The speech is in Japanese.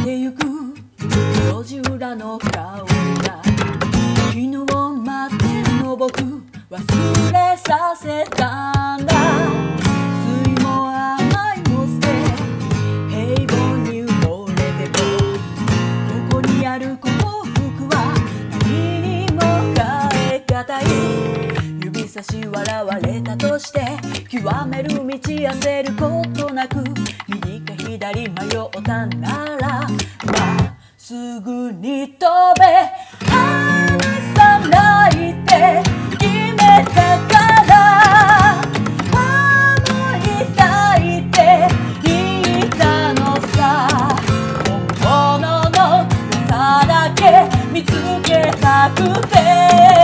てゆく路地裏の香りが昨日までの僕忘れさせたんだ。酸いも甘いも捨て平凡に埋もれてもここにある幸福は何にも変え難い。指差し笑われたとして極める道焦ることなく右か左迷ったならまっすぐに飛べ。離さないって決めたから守りたいって言ったのさ。本物の強さだけ見つけたくて